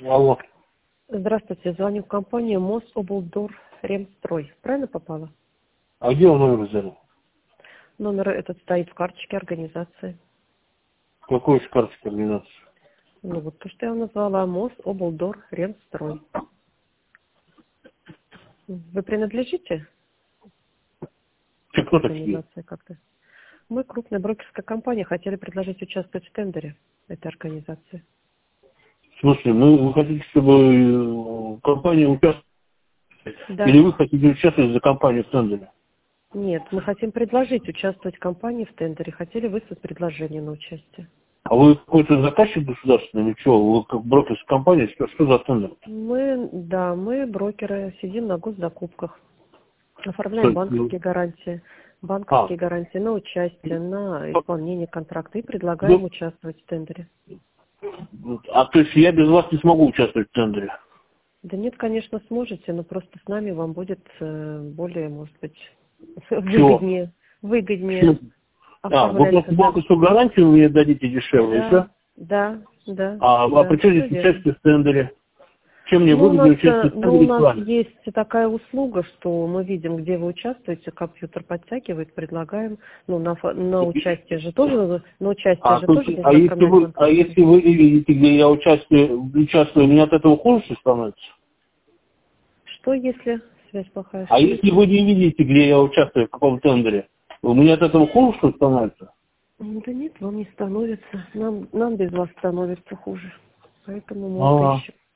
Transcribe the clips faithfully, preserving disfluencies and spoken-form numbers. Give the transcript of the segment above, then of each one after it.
Алло. Здравствуйте, звоню в компанию Мособлдорремстрой. Правильно попала? А где вы номер взяли? Номер этот стоит в карточке организации. Какой из карточки организации? Ну вот то, что я назвала, Мособлдорремстрой. Вы принадлежите Ты кто такие? организации как-то? Мы крупная брокерская компания, хотели предложить участвовать в тендере этой организации. В смысле, ну вы хотите, чтобы э, компания участвовала? Да. Или вы хотите участвовать за компанию в тендере? Нет, мы хотим предложить участвовать в компании в тендере. Хотели выслать предложение на участие. А вы какой-то заказчик государственный или что? Вы как брокерская компания, что, что за тендер? Мы, да, мы брокеры, сидим на госзакупках. Что Оформляем это? банковские гарантии, А, банковские гарантии на участие, на исполнение контракта и предлагаем ну, участвовать в тендере. а то есть я без вас не смогу участвовать в тендере? Да нет, конечно, сможете, но просто с нами вам будет э, более, может быть, Чего? выгоднее, выгоднее Чего? А, вы оформлять. просто банковскую гарантию мне дадите дешевле, и все? Да, да, да, А, а да, при чем все здесь верно. участие в тендере? Чем мне Ну, у нас, выгоднее э, участвовать в ну, у тендере с нас вами? есть такая услуга, что мы видим, где вы участвуете, компьютер подтягивает, предлагаем, ну, на, фо- на участие же тоже, на участие А, же то тоже есть, нужно а если оформлять вы, а банковские. если вы не видите, где я участвую, участвую, мне от этого хуже становится? Что если связь плохая? А Что если если? вы не видите, где я участвую, в каком тендере, у меня от этого хуже что становится? Ну, да нет, вам не становится. Нам, нам без вас становится хуже. Поэтому мы вот А, ищем.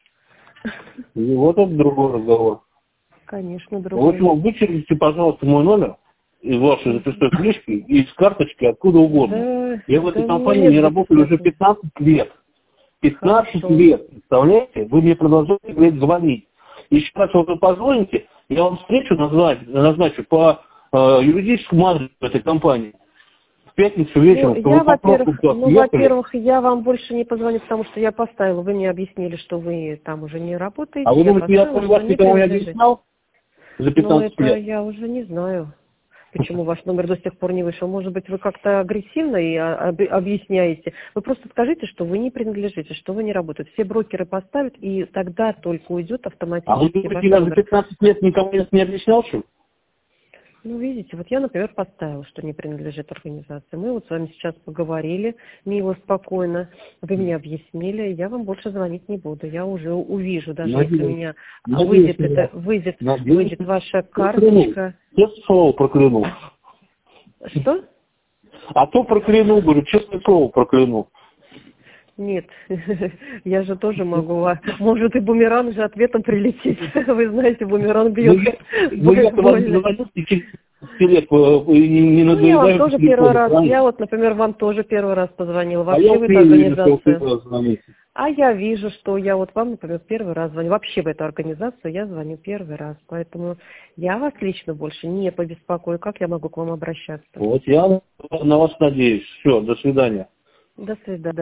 и вот это другой разговор. Конечно, В другой. общем, вычеркните, пожалуйста, мой номер из вашей Мгм. записной книжки, из карточки, откуда угодно. Да, Я в этой да у меня компании нет не работаю уже записной. пятнадцать лет. пятнадцать Хорошо. лет, представляете? Вы мне продолжаете, говорить, звонить. Еще раз вот вы позвоните, я вам встречу назначу, назначу по э, юридическому адресу этой компании. В пятницу Ну, вечером, чтобы я, вы по пробкам во-первых, туда ну, съехали. во-первых, я вам больше не позвоню, потому что я поставила. Вы мне объяснили, что вы там уже не А работаете. вы Я думаете, я поставила, про что вас не никому не принадлежит. объяснял за Но пятнадцать это лет? я уже не знаю, почему ваш номер до сих пор не вышел. Может быть, вы как-то агрессивно и а, об- объясняете. Вы просто скажите, что вы не принадлежите, что вы не работаете. Все брокеры поставят, и тогда только уйдет А вы автоматически думаете, ваш я за номер. пятнадцать лет никому не объяснял, что ли? Ну, видите, вот я, например, поставила, что не принадлежит организации. Мы вот с вами сейчас поговорили, мило, спокойно. Вы мне объяснили, я вам больше звонить не буду. Я уже увижу, даже если у Надеюсь. меня Надеюсь выйдет на это, вас. выйдет, Надеюсь. выйдет ваша Проклянул. карточка. Честное слово проклянул. Что? А то проклянул, говорю, честное слово проклянул. Нет, я же тоже могу. а Может и бумеранг же ответом прилететь. Вы знаете, бумеранг Ну, бьет я, ну, я-то вам больно. звоню в течение пяти лет, э, и не, не Ну, я вам надоедаю по тоже первый телефону, раз, правильно? я вот, например, вам тоже первый раз позвонила, А я вообще в вот эту не вижу, что вы организацию. первый раз звоните. А я вижу, что я вот вам, например, первый раз звоню. Вообще в эту организацию я звоню первый раз. Поэтому я вас лично больше не побеспокою. Как я могу к вам обращаться? Вот я на вас надеюсь. Все, до свидания. До свидания.